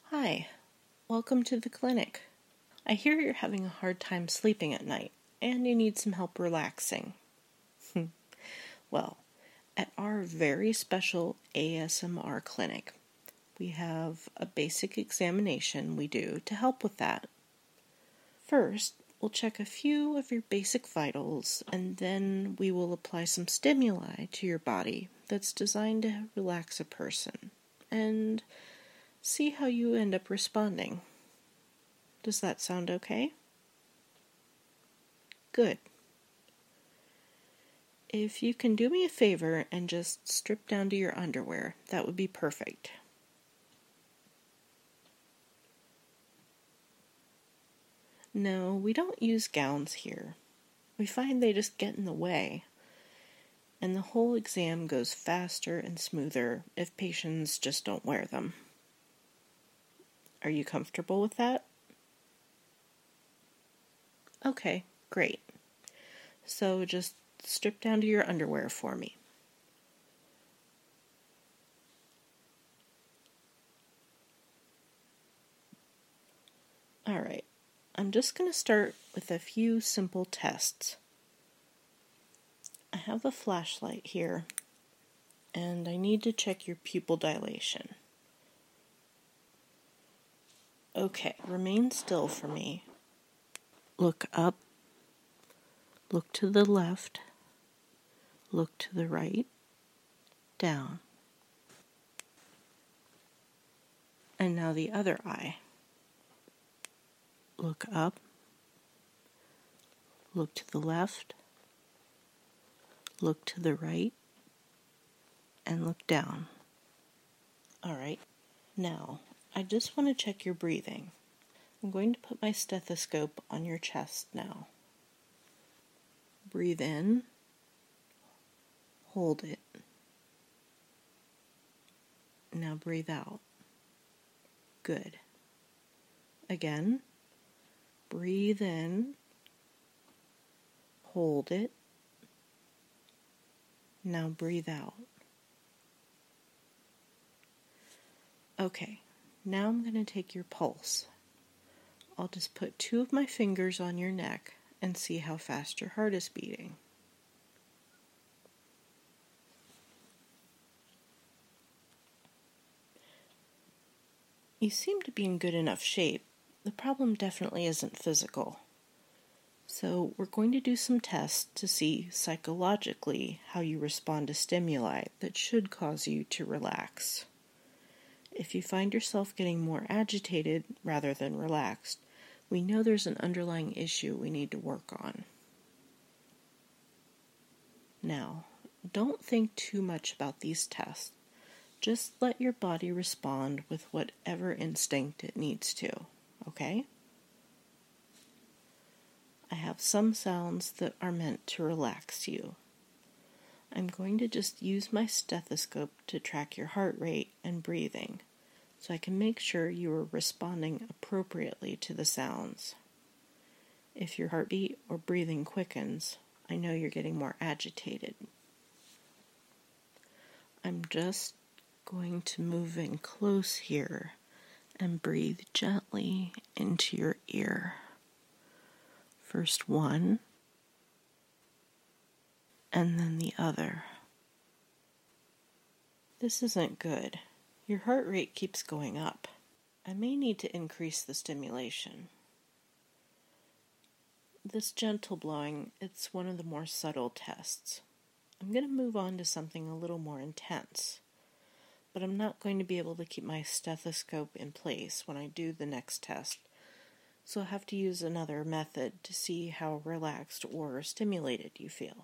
Hi, welcome to the clinic. I hear you're having a hard time sleeping at night and you need some help relaxing. Well, at our very special ASMR clinic, we have a basic examination we do to help with that. First, we'll check a few of your basic vitals and then we will apply some stimuli to your body that's designed to relax a person and see how you end up responding. Does that sound okay? Good. If you can do me a favor and just strip down to your underwear, that would be perfect. No, we don't use gowns here. We find they just get in the way, and the whole exam goes faster and smoother if patients just don't wear them. Are you comfortable with that? Okay, great. So just strip down to your underwear for me. All right, I'm just going to start with a few simple tests. I have a flashlight here, and I need to check your pupil dilation. Okay, remain still for me. Look up, look to the left, look to the right, down. And now the other eye. Look up, look to the left, look to the right, and look down. All right, now I just want to check your breathing. I'm going to put my stethoscope on your chest now. Breathe in, hold it. Now breathe out. Good. Again, breathe in, hold it. Now breathe out. Okay, now I'm going to take your pulse. I'll just put 2 of my fingers on your neck and see how fast your heart is beating. You seem to be in good enough shape. The problem definitely isn't physical. So we're going to do some tests to see psychologically how you respond to stimuli that should cause you to relax. If you find yourself getting more agitated rather than relaxed, we know there's an underlying issue we need to work on. Now, don't think too much about these tests. Just let your body respond with whatever instinct it needs to, okay? I have some sounds that are meant to relax you. I'm going to just use my stethoscope to track your heart rate and breathing, so I can make sure you are responding appropriately to the sounds. If your heartbeat or breathing quickens, I know you're getting more agitated. I'm just going to move in close here and breathe gently into your ear. First one, and then the other. This isn't good. Your heart rate keeps going up. I may need to increase the stimulation. This gentle blowing, it's one of the more subtle tests. I'm going to move on to something a little more intense, but I'm not going to be able to keep my stethoscope in place when I do the next test, so I'll have to use another method to see how relaxed or stimulated you feel.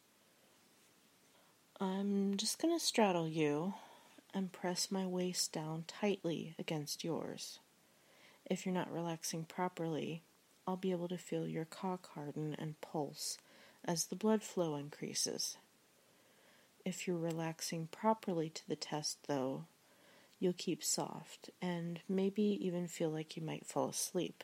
I'm just going to straddle you and press my waist down tightly against yours. If you're not relaxing properly, I'll be able to feel your cock harden and pulse as the blood flow increases. If you're relaxing properly to the test, though, you'll keep soft and maybe even feel like you might fall asleep.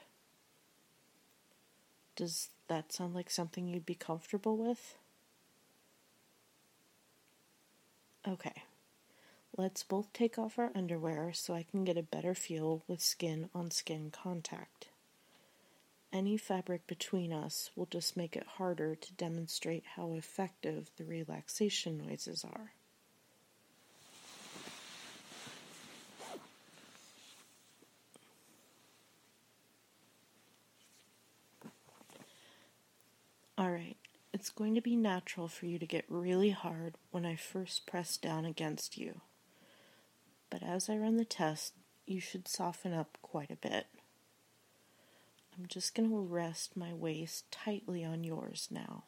Does that sound like something you'd be comfortable with? Okay. Let's both take off our underwear so I can get a better feel with skin-on-skin contact. Any fabric between us will just make it harder to demonstrate how effective the relaxation noises are. Alright, it's going to be natural for you to get really hard when I first press down against you. But as I run the test, you should soften up quite a bit. I'm just going to rest my waist tightly on yours now.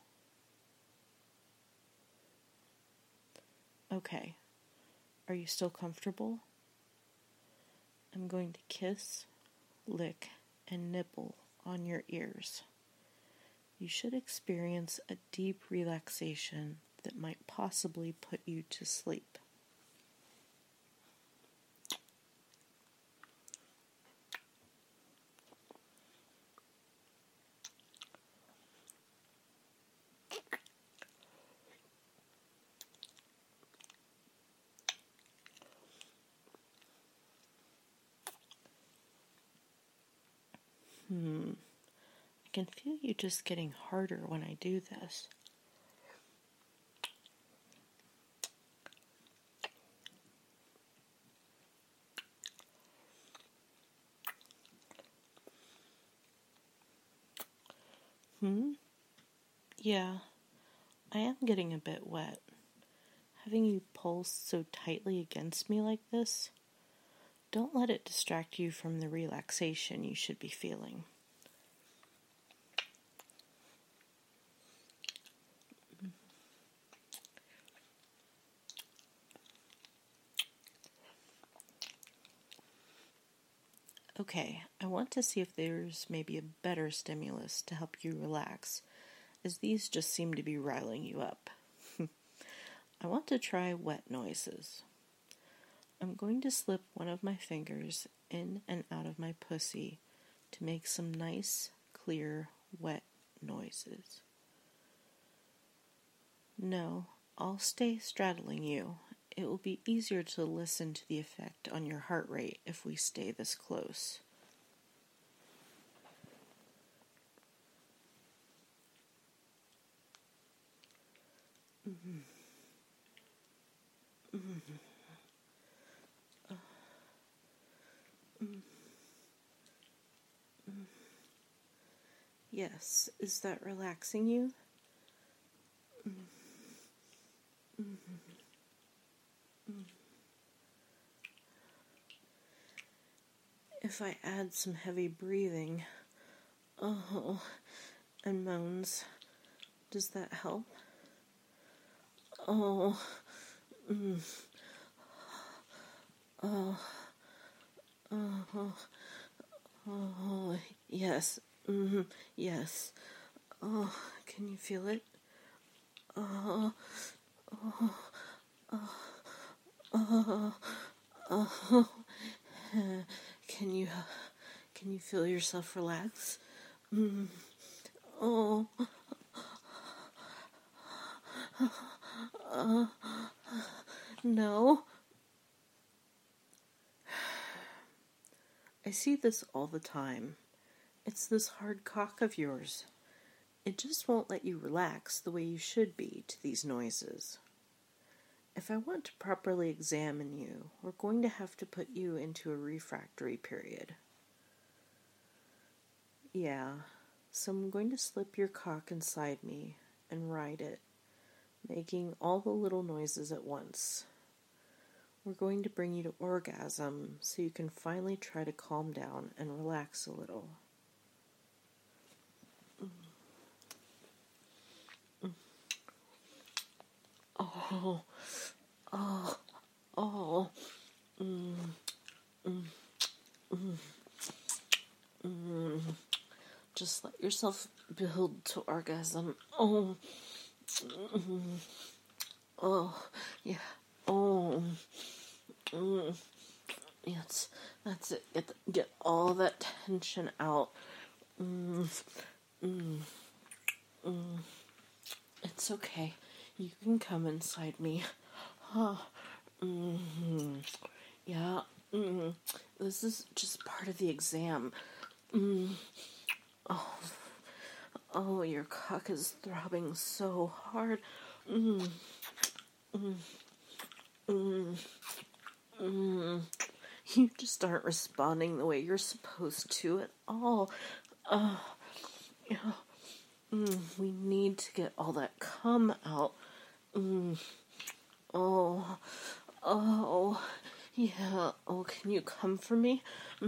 Okay, are you still comfortable? I'm going to kiss, lick, and nibble on your ears. You should experience a deep relaxation that might possibly put you to sleep. I can feel you just getting harder when I do this. Yeah, I am getting a bit wet. Having you pulse so tightly against me like this, don't let it distract you from the relaxation you should be feeling. Okay, I want to see if there's maybe a better stimulus to help you relax, as these just seem to be riling you up. I want to try wet noises. I'm going to slip one of my fingers in and out of my pussy to make some nice, clear, wet noises. No, I'll stay straddling you. It will be easier to listen to the effect on your heart rate if we stay this close. Yes, is that relaxing you? If I add some heavy breathing, and moans, does that help? Oh, yes, yes. Oh, can you feel it? Oh, can you feel yourself relax? Oh, no. I see this all the time. It's this hard cock of yours. It just won't let you relax the way you should be to these noises. If I want to properly examine you, we're going to have to put you into a refractory period. Yeah, so I'm going to slip your cock inside me and ride it, making all the little noises at once. We're going to bring you to orgasm so you can finally try to calm down and relax a little. Oh, oh, oh, Just let yourself build to orgasm. Oh, oh, yeah, oh, yes, that's it. Get all that tension out. It's okay. You can come inside me. Yeah. This is just part of the exam. Oh, your cock is throbbing so hard. You just aren't responding the way you're supposed to at all. We need to get all that cum out. Oh, yeah. Oh, can you come for me?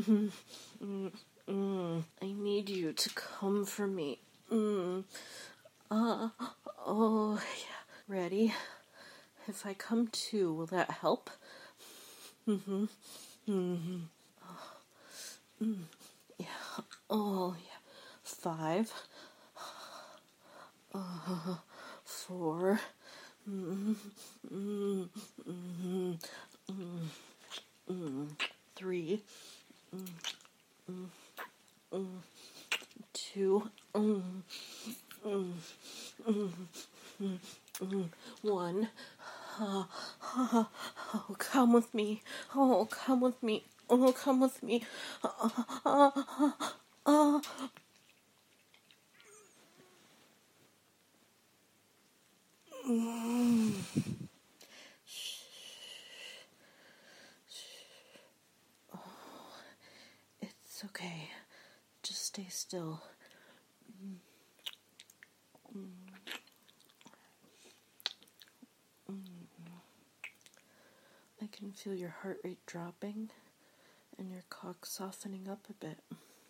I need you to come for me. Oh, yeah. Ready? If I come too, will that help? Yeah. Oh, yeah. 5, 4, 3, 2, 1. Oh, come with me. Oh, come with me. Oh, come with me. It's okay. Just stay still. I can feel your heart rate dropping and your cock softening up a bit.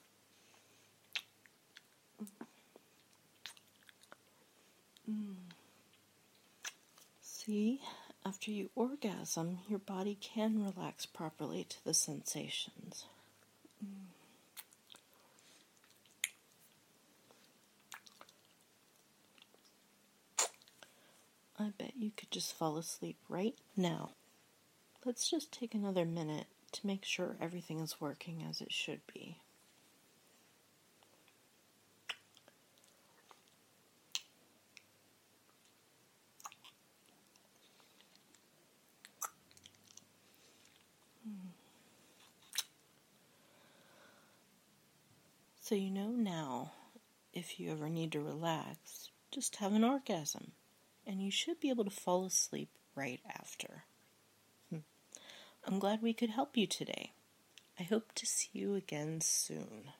See, after you orgasm, your body can relax properly to the sensations. I bet you could just fall asleep right now. Let's just take another minute to make sure everything is working as it should be. So you know now, if you ever need to relax, just have an orgasm, and you should be able to fall asleep right after. I'm glad we could help you today. I hope to see you again soon.